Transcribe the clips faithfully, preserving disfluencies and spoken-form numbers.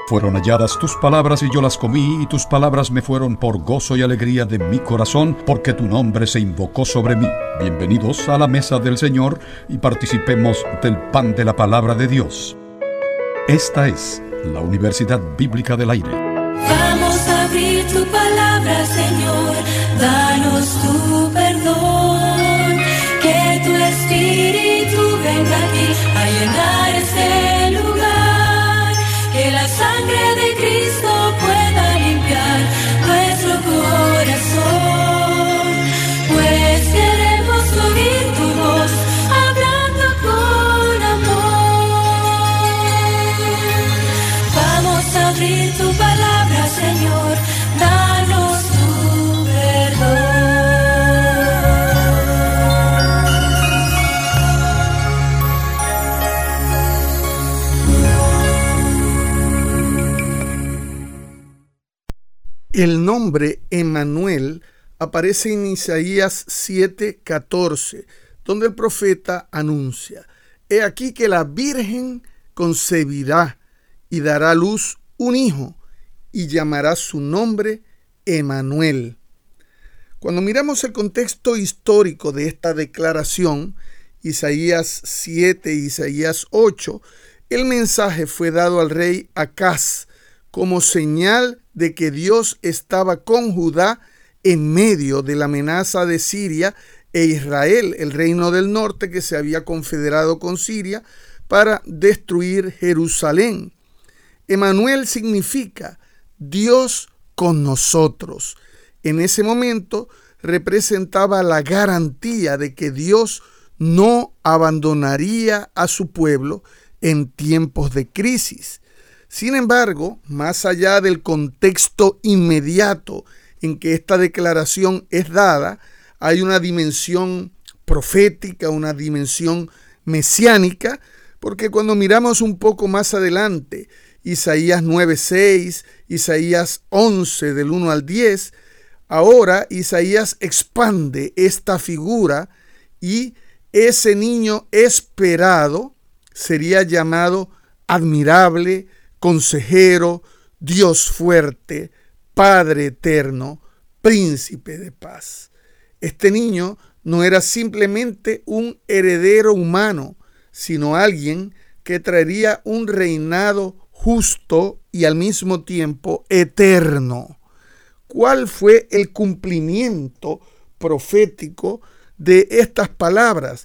Fueron halladas tus palabras y yo las comí, y tus palabras me fueron por gozo y alegría de mi corazón, porque tu nombre se invocó sobre mí. Bienvenidos a la mesa del Señor y participemos del pan de la palabra de Dios. Esta es la Universidad Bíblica del Aire. Vamos a abrir tu palabra, Señor, danos tu perdón, que tu Espíritu venga aquí a llenar este lugar, que la sangre de Cristo pueda limpiar nuestro corazón, pues queremos oír tu voz hablando con amor. Vamos a abrir tu palabra, Señor, danos tu El nombre Emmanuel aparece en Isaías siete catorce, donde el profeta anuncia: He aquí que la Virgen concebirá y dará a luz un hijo, y llamará su nombre Emmanuel. Cuando miramos el contexto histórico de esta declaración, Isaías siete, Isaías ocho, el mensaje fue dado al rey Acaz como señal de que Dios estaba con Judá en medio de la amenaza de Siria e Israel, el reino del norte que se había confederado con Siria para destruir Jerusalén. Emmanuel significa Dios con nosotros. En ese momento representaba la garantía de que Dios no abandonaría a su pueblo en tiempos de crisis. Sin embargo, más allá del contexto inmediato en que esta declaración es dada, hay una dimensión profética, una dimensión mesiánica, porque cuando miramos un poco más adelante, Isaías nueve seis, Isaías once del uno al diez, ahora Isaías expande esta figura y ese niño esperado sería llamado admirable, consejero, Dios fuerte, Padre eterno, príncipe de paz. Este niño no era simplemente un heredero humano, sino alguien que traería un reinado justo y al mismo tiempo eterno. ¿Cuál fue el cumplimiento profético de estas palabras?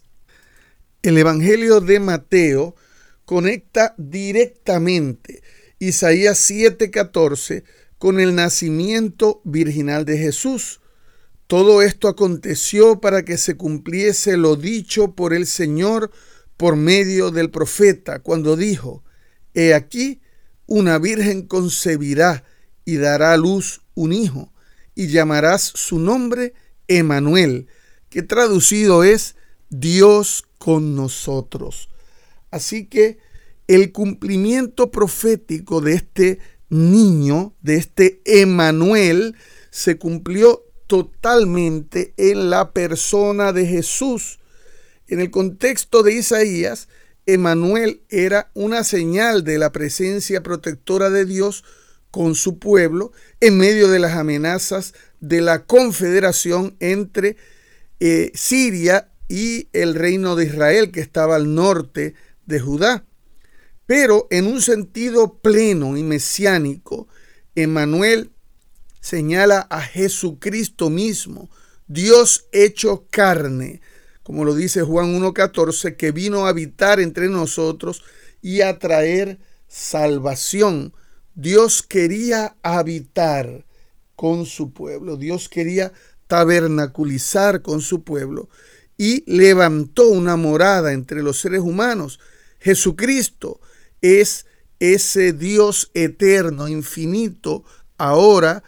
El Evangelio de Mateo conecta directamente Isaías siete catorce con el nacimiento virginal de Jesús. Todo esto aconteció para que se cumpliese lo dicho por el Señor por medio del profeta, cuando dijo: He aquí, una virgen concebirá y dará a luz un hijo, y llamarás su nombre Emmanuel, que traducido es Dios con nosotros. Así que el cumplimiento profético de este niño, de este Emmanuel, se cumplió totalmente en la persona de Jesús. En el contexto de Isaías, Emmanuel era una señal de la presencia protectora de Dios con su pueblo en medio de las amenazas de la confederación entre eh, Siria y el reino de Israel, que estaba al norte de Judá. Pero en un sentido pleno y mesiánico, Emmanuel señala a Jesucristo mismo, Dios hecho carne, como lo dice Juan uno catorce, que vino a habitar entre nosotros y a traer salvación. Dios quería habitar con su pueblo, Dios quería tabernaculizar con su pueblo y levantó una morada entre los seres humanos. Jesucristo es ese Dios eterno, infinito, ahora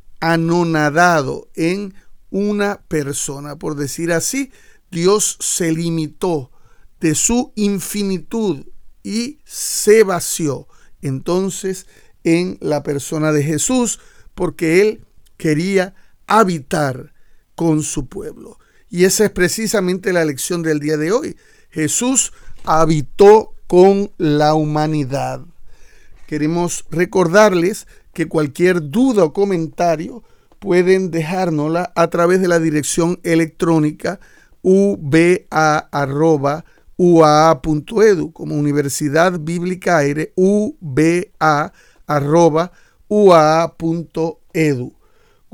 anonadado en una persona. Por decir así, Dios se limitó de su infinitud y se vació entonces en la persona de Jesús, porque Él quería habitar con su pueblo. Y esa es precisamente la lección del día de hoy. Jesús habitó con la humanidad. queremos recordarles que cualquier duda o comentario pueden dejárnosla a través de la dirección electrónica u b a arroba u a a punto e d u, como Universidad Bíblica Aire, u b a arroba u a a punto e d u.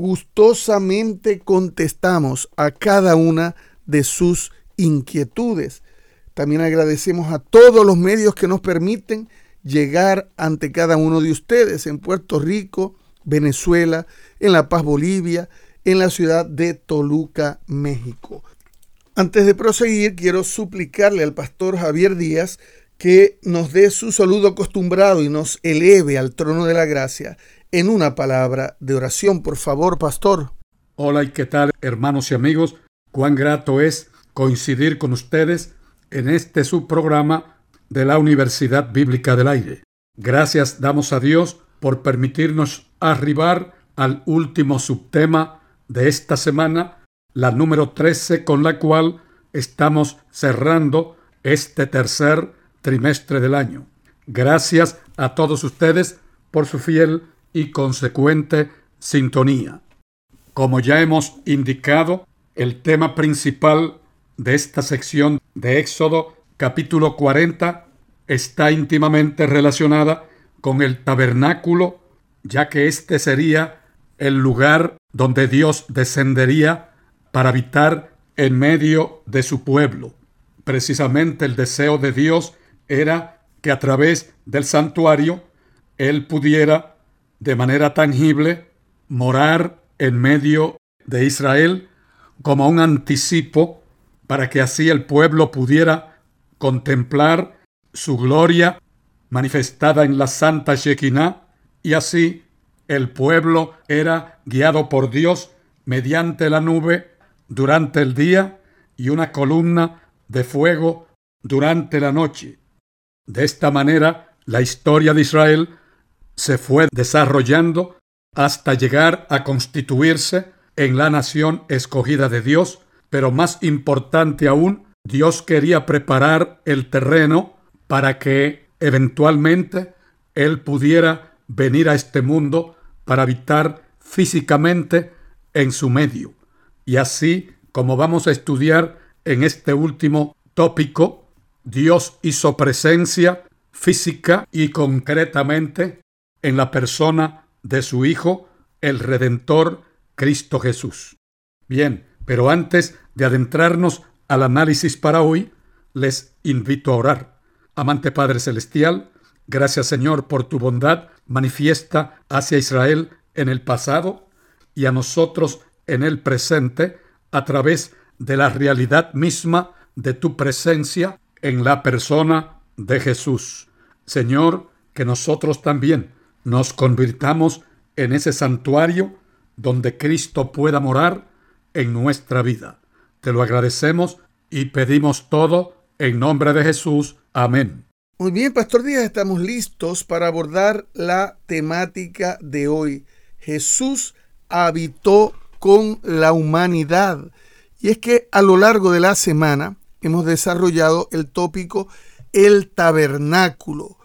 Gustosamente contestamos a cada una de sus inquietudes. También agradecemos a todos los medios que nos permiten llegar ante cada uno de ustedes en Puerto Rico, Venezuela, en La Paz, Bolivia, en la ciudad de Toluca, México. Antes de proseguir, quiero suplicarle al pastor Javier Díaz que nos dé su saludo acostumbrado y nos eleve al trono de la gracia en una palabra de oración. Por favor, pastor. Hola, ¿y qué tal, hermanos y amigos? Cuán grato es coincidir con ustedes en este subprograma de la Universidad Bíblica del Aire. Gracias damos a Dios por permitirnos arribar al último subtema de esta semana, la número trece, con la cual estamos cerrando este tercer trimestre del año. Gracias a todos ustedes por su fiel y consecuente sintonía. Como ya hemos indicado, el tema principal de esta sección de Éxodo, capítulo cuarenta, está íntimamente relacionada con el tabernáculo, ya que este sería el lugar donde Dios descendería para habitar en medio de su pueblo. Precisamente el deseo de Dios era que a través del santuario Él pudiera de manera tangible morar en medio de Israel como un anticipo para que así el pueblo pudiera contemplar su gloria manifestada en la Santa Shekinah, y así el pueblo era guiado por Dios mediante la nube durante el día y una columna de fuego durante la noche. De esta manera, la historia de Israel se fue desarrollando hasta llegar a constituirse en la nación escogida de Dios, pero más importante aún, Dios quería preparar el terreno para que eventualmente Él pudiera venir a este mundo para habitar físicamente en su medio. Y así, como vamos a estudiar en este último tópico, Dios hizo presencia física y concretamente en la persona de su Hijo, el Redentor, Cristo Jesús. Bien, pero antes de adentrarnos al análisis para hoy, les invito a orar. Amante Padre Celestial, gracias Señor por tu bondad manifiesta hacia Israel en el pasado y a nosotros en el presente a través de la realidad misma de tu presencia en la persona de Jesús. Señor, que nosotros también nos convirtamos en ese santuario donde Cristo pueda morar en nuestra vida. Te lo agradecemos y pedimos todo en nombre de Jesús. Amén. Muy bien, Pastor Díaz, estamos listos para abordar la temática de hoy. Jesús habitó con la humanidad. Y es que a lo largo de la semana hemos desarrollado el tópico el tabernáculo.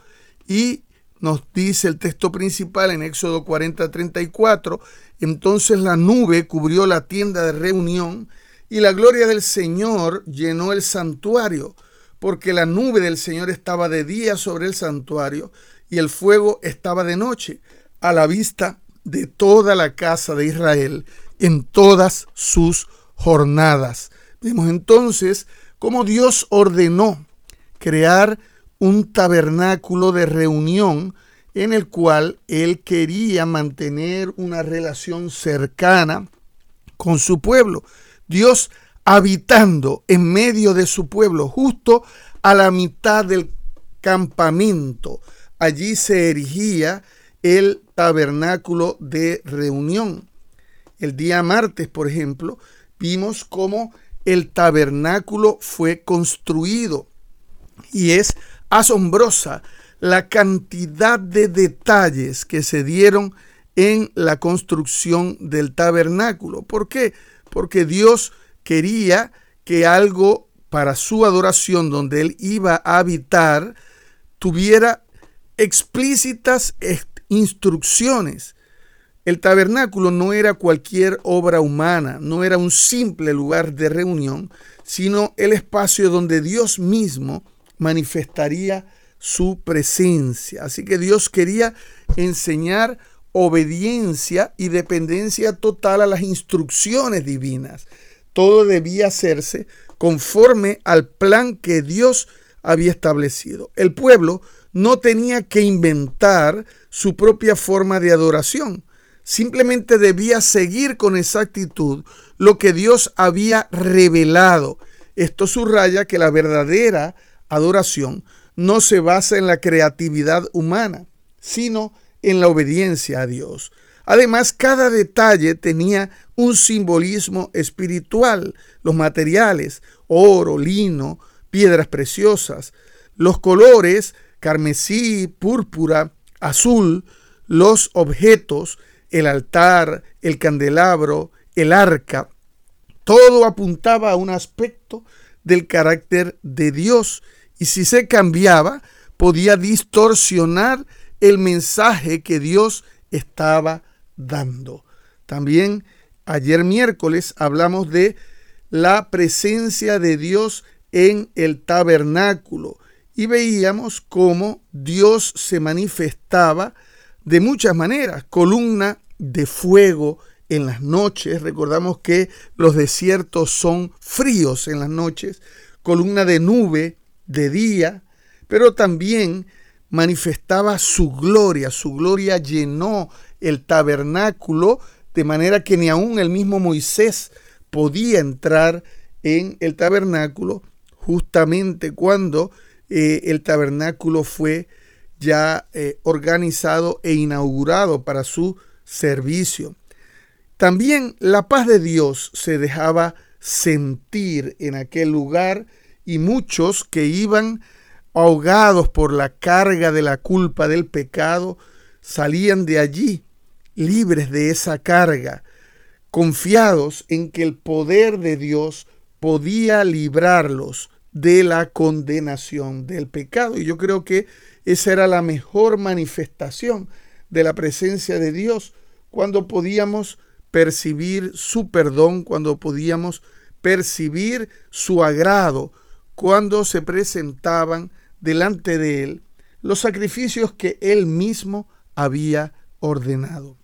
Y nos dice el texto principal en Éxodo cuarenta, treinta y cuatro, entonces la nube cubrió la tienda de reunión y la gloria del Señor llenó el santuario, porque la nube del Señor estaba de día sobre el santuario y el fuego estaba de noche, a la vista de toda la casa de Israel en todas sus jornadas. Vemos entonces cómo Dios ordenó crear un tabernáculo de reunión en el cual Él quería mantener una relación cercana con su pueblo. Dios habitando en medio de su pueblo, justo a la mitad del campamento. Allí se erigía el tabernáculo de reunión. El día martes, por ejemplo, vimos cómo el tabernáculo fue construido y es asombrosa la cantidad de detalles que se dieron en la construcción del tabernáculo. ¿Por qué? Porque Dios quería que algo para su adoración, donde Él iba a habitar, tuviera explícitas instrucciones. El tabernáculo no era cualquier obra humana, no era un simple lugar de reunión, sino el espacio donde Dios mismo manifestaría su presencia. Así que Dios quería enseñar obediencia y dependencia total a las instrucciones divinas. Todo debía hacerse conforme al plan que Dios había establecido. El pueblo no tenía que inventar su propia forma de adoración. Simplemente debía seguir con exactitud lo que Dios había revelado. Esto subraya que la verdadera adoración no se basa en la creatividad humana, sino en la obediencia a Dios. Además, cada detalle tenía un simbolismo espiritual. Los materiales, oro, lino, piedras preciosas, los colores, carmesí, púrpura, azul, los objetos, el altar, el candelabro, el arca, todo apuntaba a un aspecto del carácter de Dios, y si se cambiaba, podía distorsionar el mensaje que Dios estaba dando. También ayer miércoles hablamos de la presencia de Dios en el tabernáculo y veíamos cómo Dios se manifestaba de muchas maneras. Columna de fuego en las noches. Recordamos que los desiertos son fríos en las noches. Columna de nube de día, pero también manifestaba su gloria. Su gloria llenó el tabernáculo de manera que ni aún el mismo Moisés podía entrar en el tabernáculo, justamente cuando eh, el tabernáculo fue ya eh, organizado e inaugurado para su servicio. También la paz de Dios se dejaba sentir en aquel lugar, y muchos que iban ahogados por la carga de la culpa del pecado salían de allí libres de esa carga, confiados en que el poder de Dios podía librarlos de la condenación del pecado. Y yo creo que esa era la mejor manifestación de la presencia de Dios, cuando podíamos percibir su perdón, cuando podíamos percibir su agrado, cuando se presentaban delante de Él los sacrificios que Él mismo había ordenado.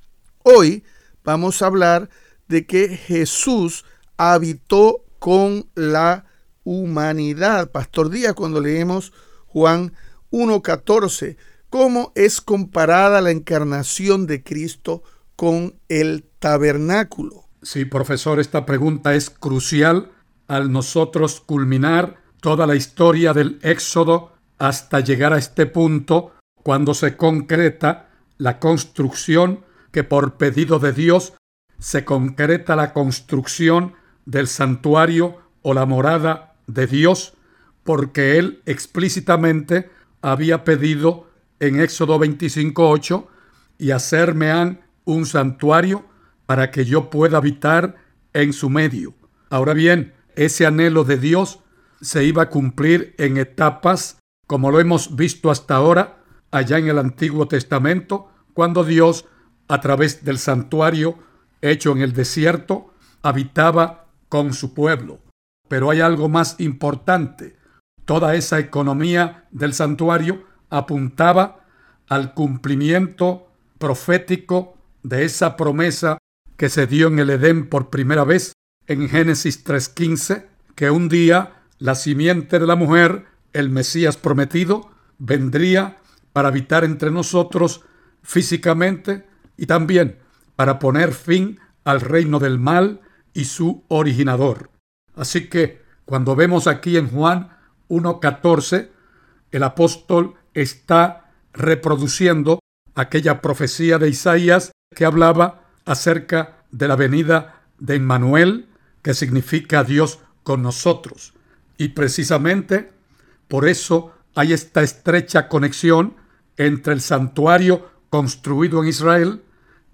Hoy vamos a hablar de que Jesús habitó con la humanidad. Pastor Díaz, cuando leemos Juan uno catorce, ¿cómo es comparada la encarnación de Cristo con el tabernáculo? Sí, profesor, esta pregunta es crucial al nosotros culminar toda la historia del Éxodo hasta llegar a este punto, cuando se concreta la construcción, que por pedido de Dios se concreta la construcción del santuario o la morada de Dios, porque Él explícitamente había pedido en Éxodo veinticinco ocho, y hacerme han un santuario para que yo pueda habitar en su medio. Ahora bien, ese anhelo de Dios se iba a cumplir en etapas, como lo hemos visto hasta ahora, allá en el Antiguo Testamento, cuando Dios, a través del santuario hecho en el desierto, habitaba con su pueblo. Pero hay algo más importante. Toda esa economía del santuario apuntaba al cumplimiento profético de esa promesa que se dio en el Edén por primera vez en Génesis tres quince, que un día la simiente de la mujer, el Mesías prometido, vendría para habitar entre nosotros físicamente y también para poner fin al reino del mal y su originador. Así que cuando vemos aquí en Juan uno catorce, el apóstol está reproduciendo aquella profecía de Isaías que hablaba acerca de la venida de Emmanuel, que significa Dios con nosotros. Y precisamente por eso hay esta estrecha conexión entre el santuario construido en Israel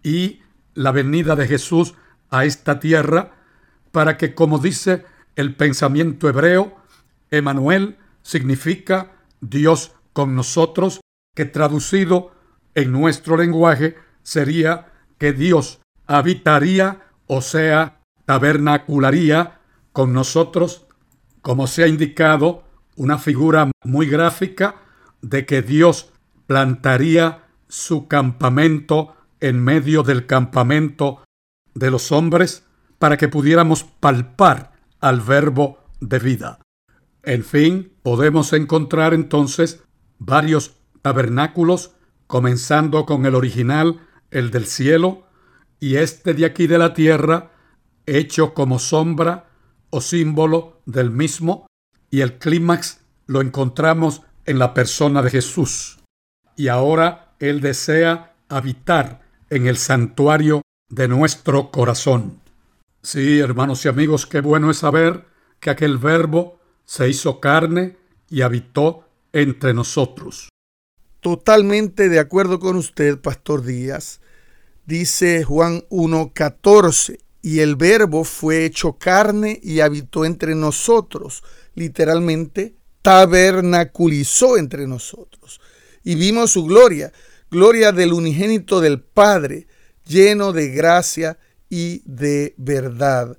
y la venida de Jesús a esta tierra, para que, como dice el pensamiento hebreo, Emmanuel significa Dios con nosotros, que traducido en nuestro lenguaje sería que Dios habitaría, o sea, tabernacularía con nosotros, como se ha indicado, una figura muy gráfica de que Dios plantaría su campamento en medio del campamento de los hombres para que pudiéramos palpar al verbo de vida. En fin, podemos encontrar entonces varios tabernáculos, comenzando con el original, el del cielo, y este de aquí de la tierra, hecho como sombra o símbolo del mismo, y el clímax lo encontramos en la persona de Jesús. Y ahora Él desea habitar en el santuario de nuestro corazón. Sí, hermanos y amigos, qué bueno es saber que aquel verbo se hizo carne y habitó entre nosotros. Totalmente de acuerdo con usted, Pastor Díaz. Dice Juan uno catorce, y el verbo fue hecho carne y habitó entre nosotros. Literalmente, tabernaculizó entre nosotros. Y vimos su gloria, gloria del unigénito del Padre, lleno de gracia y de verdad.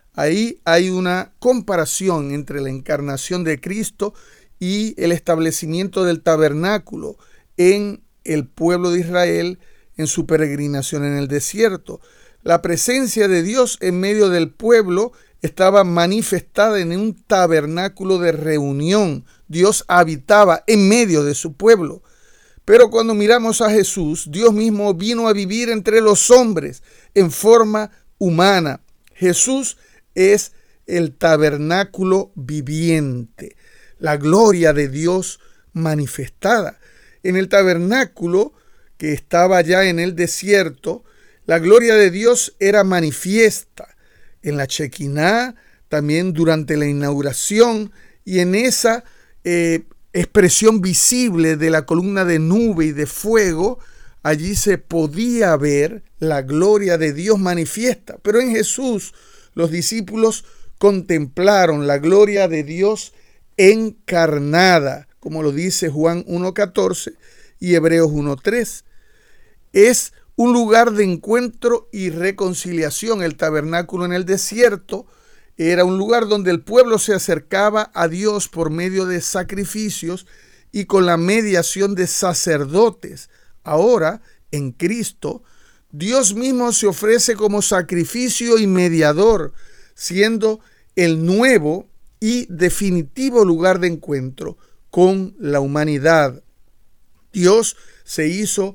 Ahí hay una comparación entre la encarnación de Cristo y el establecimiento del tabernáculo en el pueblo de Israel en su peregrinación en el desierto. La presencia de Dios en medio del pueblo estaba manifestada en un tabernáculo de reunión. Dios habitaba en medio de su pueblo. Pero cuando miramos a Jesús, Dios mismo vino a vivir entre los hombres en forma humana. Jesús es el tabernáculo viviente, la gloria de Dios manifestada. En el tabernáculo que estaba ya en el desierto, la gloria de Dios era manifiesta. En la Shekinah, también durante la inauguración, y en esa eh, expresión visible de la columna de nube y de fuego, allí se podía ver la gloria de Dios manifiesta. Pero en Jesús los discípulos contemplaron la gloria de Dios encarnada, como lo dice Juan uno catorce y Hebreos uno tres. Es un lugar de encuentro y reconciliación. El tabernáculo en el desierto era un lugar donde el pueblo se acercaba a Dios por medio de sacrificios y con la mediación de sacerdotes. Ahora, en Cristo, Dios mismo se ofrece como sacrificio y mediador, siendo el nuevo y definitivo lugar de encuentro con la humanidad. Dios se hizo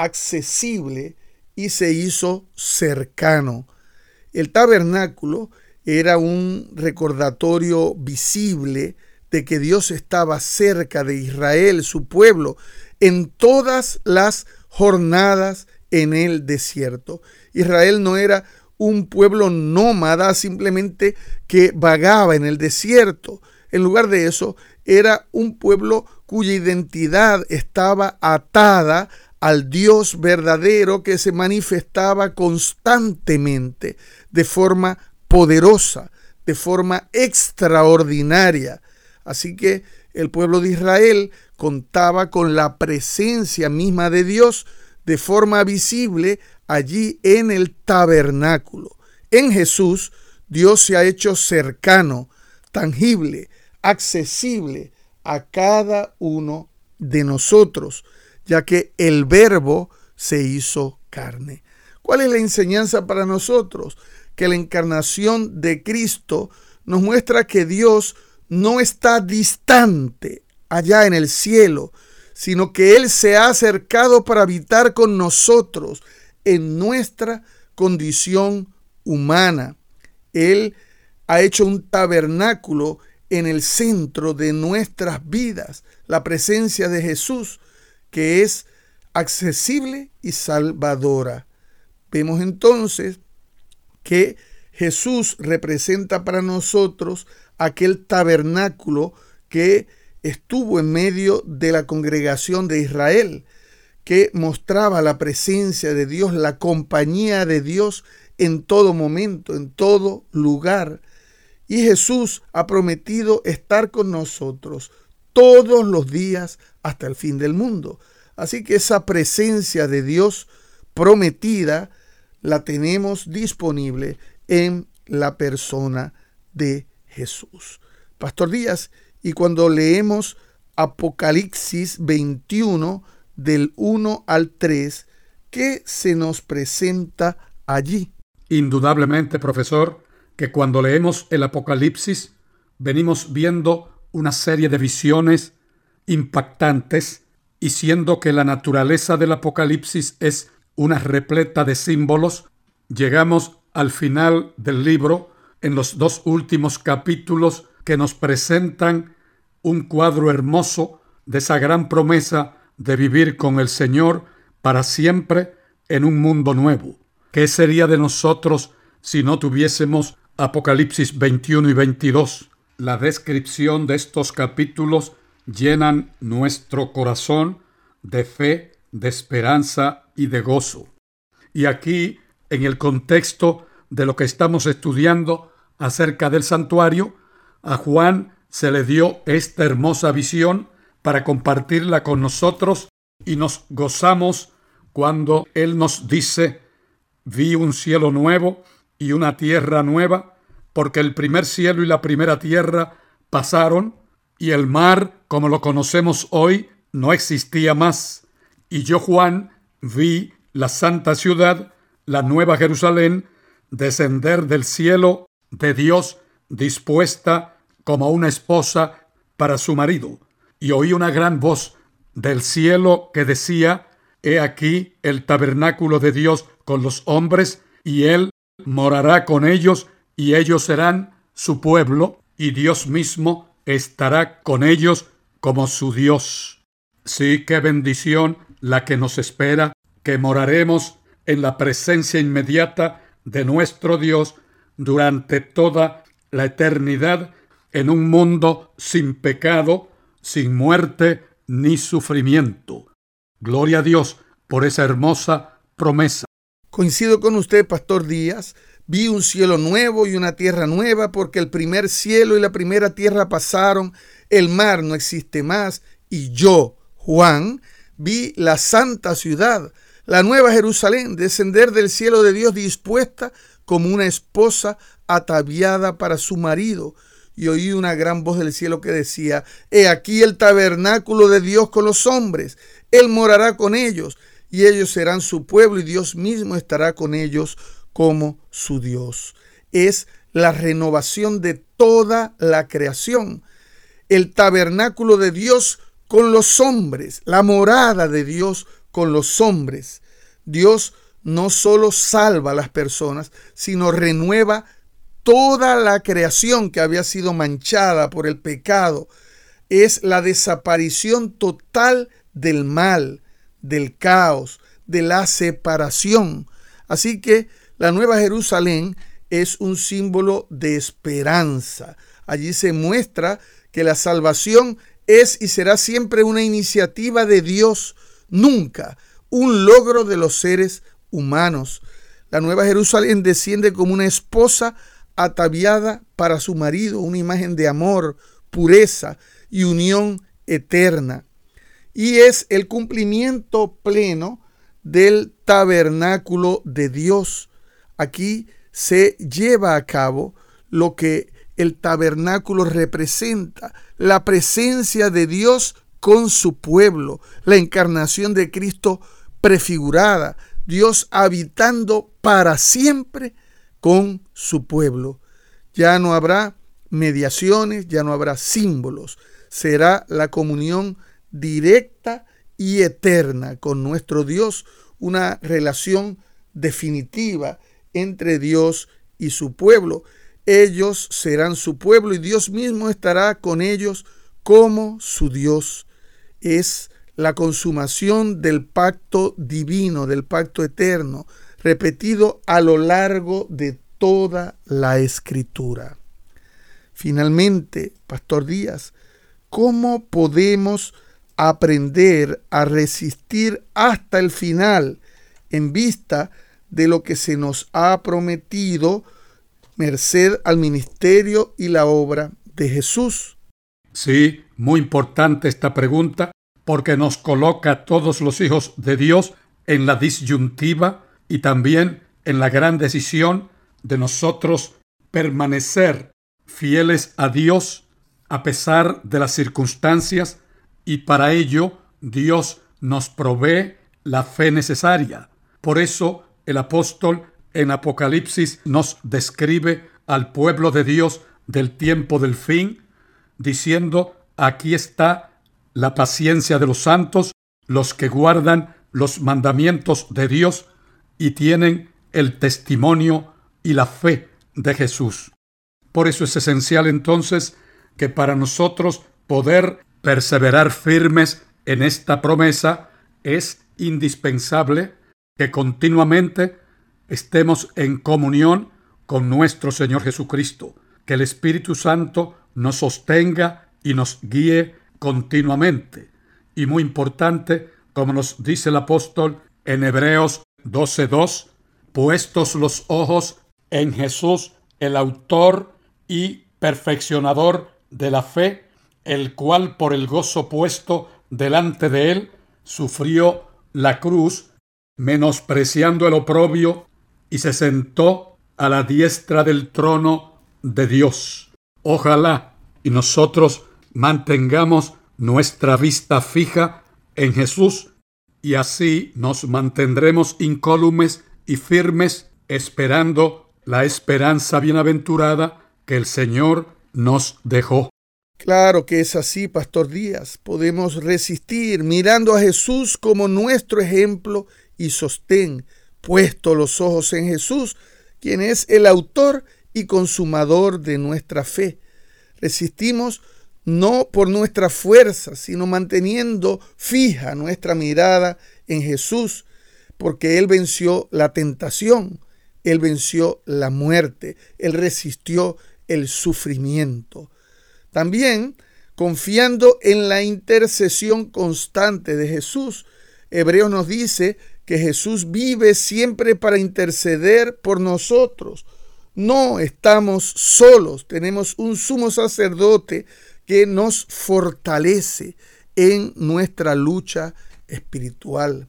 accesible y se hizo cercano. El tabernáculo era un recordatorio visible de que Dios estaba cerca de Israel, su pueblo, en todas las jornadas en el desierto. Israel no era un pueblo nómada simplemente que vagaba en el desierto. En lugar de eso, era un pueblo cuya identidad estaba atada al Dios verdadero que se manifestaba constantemente de forma poderosa, de forma extraordinaria. Así que el pueblo de Israel contaba con la presencia misma de Dios de forma visible allí en el tabernáculo. En Jesús, Dios se ha hecho cercano, tangible, accesible a cada uno de nosotros, ya que el Verbo se hizo carne. ¿Cuál es la enseñanza para nosotros? Que la encarnación de Cristo nos muestra que Dios no está distante allá en el cielo, sino que Él se ha acercado para habitar con nosotros en nuestra condición humana. Él ha hecho un tabernáculo en el centro de nuestras vidas, la presencia de Jesús, que es accesible y salvadora. Vemos entonces que Jesús representa para nosotros aquel tabernáculo que estuvo en medio de la congregación de Israel, que mostraba la presencia de Dios, la compañía de Dios en todo momento, en todo lugar. Y Jesús ha prometido estar con nosotros todos los días hasta el fin del mundo. Así que esa presencia de Dios prometida la tenemos disponible en la persona de Jesús. Pastor Díaz, y cuando leemos Apocalipsis veintiuno del uno al tres, ¿qué se nos presenta allí? Indudablemente, profesor, que cuando leemos el Apocalipsis venimos viendo una serie de visiones impactantes, y siendo que la naturaleza del Apocalipsis es una repleta de símbolos, llegamos al final del libro, en los dos últimos capítulos que nos presentan un cuadro hermoso de esa gran promesa de vivir con el Señor para siempre en un mundo nuevo. ¿Qué sería de nosotros si no tuviésemos Apocalipsis veintiuno y veintidós? La descripción de estos capítulos llenan nuestro corazón de fe, de esperanza y de gozo. Y aquí, en el contexto de lo que estamos estudiando acerca del santuario, a Juan se le dio esta hermosa visión para compartirla con nosotros, y nos gozamos cuando él nos dice: vi un cielo nuevo y una tierra nueva, porque el primer cielo y la primera tierra pasaron, y el mar, como lo conocemos hoy, no existía más. Y yo, Juan, vi la santa ciudad, la nueva Jerusalén, descender del cielo de Dios, dispuesta como una esposa para su marido. Y oí una gran voz del cielo que decía: he aquí el tabernáculo de Dios con los hombres, y él morará con ellos, y ellos serán su pueblo, y Dios mismo estará con ellos como su Dios. Sí, qué bendición la que nos espera, que moraremos en la presencia inmediata de nuestro Dios durante toda la eternidad, en un mundo sin pecado, sin muerte ni sufrimiento. Gloria a Dios por esa hermosa promesa. Coincido con usted, Pastor Díaz. Vi un cielo nuevo y una tierra nueva, porque el primer cielo y la primera tierra pasaron, el mar no existe más, y yo, Juan, vi la santa ciudad, la nueva Jerusalén, descender del cielo de Dios, dispuesta como una esposa ataviada para su marido. Y oí una gran voz del cielo que decía: he aquí el tabernáculo de Dios con los hombres, él morará con ellos, y ellos serán su pueblo, y Dios mismo estará con ellos como su Dios. Es la renovación de toda la creación, el tabernáculo de Dios con los hombres, la morada de Dios con los hombres. Dios no solo salva a las personas, sino renueva toda la creación que había sido manchada por el pecado. Es la desaparición total del mal, del caos, de la separación. Así que la Nueva Jerusalén es un símbolo de esperanza. Allí se muestra que la salvación es y será siempre una iniciativa de Dios, nunca un logro de los seres humanos. La Nueva Jerusalén desciende como una esposa ataviada para su marido, una imagen de amor, pureza y unión eterna. Y es el cumplimiento pleno del tabernáculo de Dios. Aquí se lleva a cabo lo que el tabernáculo representa: la presencia de Dios con su pueblo, la encarnación de Cristo prefigurada, Dios habitando para siempre con su pueblo. Ya no habrá mediaciones, ya no habrá símbolos. Será la comunión directa y eterna con nuestro Dios, una relación definitiva entre Dios y su pueblo. Ellos serán su pueblo y Dios mismo estará con ellos como su Dios. Es la consumación del pacto divino, del pacto eterno, repetido a lo largo de toda la Escritura. Finalmente, Pastor Díaz, ¿cómo podemos aprender a resistir hasta el final en vista de lo que se nos ha prometido, merced al ministerio y la obra de Jesús? Sí, muy importante esta pregunta, porque nos coloca a todos los hijos de Dios en la disyuntiva y también en la gran decisión de nosotros permanecer fieles a Dios a pesar de las circunstancias, y para ello Dios nos provee la fe necesaria. Por eso el apóstol en Apocalipsis nos describe al pueblo de Dios del tiempo del fin, diciendo: aquí está la paciencia de los santos, los que guardan los mandamientos de Dios y tienen el testimonio y la fe de Jesús. Por eso es esencial entonces que para nosotros poder perseverar firmes en esta promesa es indispensable que continuamente estemos en comunión con nuestro Señor Jesucristo, que el Espíritu Santo nos sostenga y nos guíe continuamente. Y muy importante, como nos dice el apóstol en Hebreos doce dos, puestos los ojos en Jesús, el autor y perfeccionador de la fe, el cual por el gozo puesto delante de él sufrió la cruz, menospreciando el oprobio, y se sentó a la diestra del trono de Dios. Ojalá y nosotros mantengamos nuestra vista fija en Jesús, y así nos mantendremos incólumes y firmes, esperando la esperanza bienaventurada que el Señor nos dejó. Claro que es así, Pastor Díaz. Podemos resistir mirando a Jesús como nuestro ejemplo y sostén, puesto los ojos en Jesús, quien es el autor y consumador de nuestra fe. Resistimos no por nuestra fuerza, sino manteniendo fija nuestra mirada en Jesús, porque Él venció la tentación, Él venció la muerte, Él resistió el sufrimiento. También confiando en la intercesión constante de Jesús. Hebreos nos dice que Jesús vive siempre para interceder por nosotros. No estamos solos, tenemos un sumo sacerdote que nos fortalece en nuestra lucha espiritual.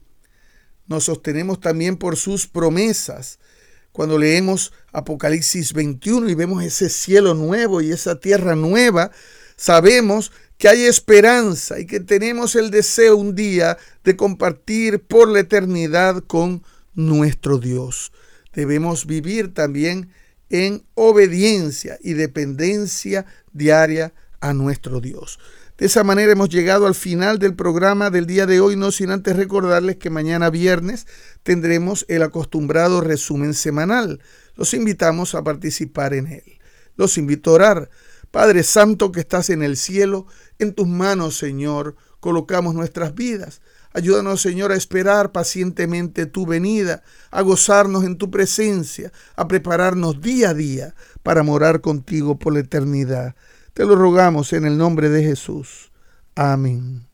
Nos sostenemos también por sus promesas. Cuando leemos Apocalipsis veintiuno y vemos ese cielo nuevo y esa tierra nueva, sabemos que hay esperanza y que tenemos el deseo un día de compartir por la eternidad con nuestro Dios. Debemos vivir también en obediencia y dependencia diaria a nuestro Dios. De esa manera hemos llegado al final del programa del día de hoy, no sin antes recordarles que mañana viernes tendremos el acostumbrado resumen semanal. Los invitamos a participar en él. Los invito a orar. Padre Santo que estás en el cielo, en tus manos, Señor, colocamos nuestras vidas. Ayúdanos, Señor, a esperar pacientemente tu venida, a gozarnos en tu presencia, a prepararnos día a día para morar contigo por la eternidad. Te lo rogamos en el nombre de Jesús. Amén.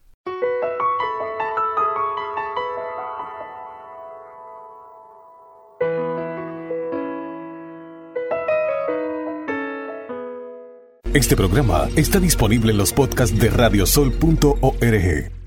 Este programa está disponible en los podcasts de radiosol punto org.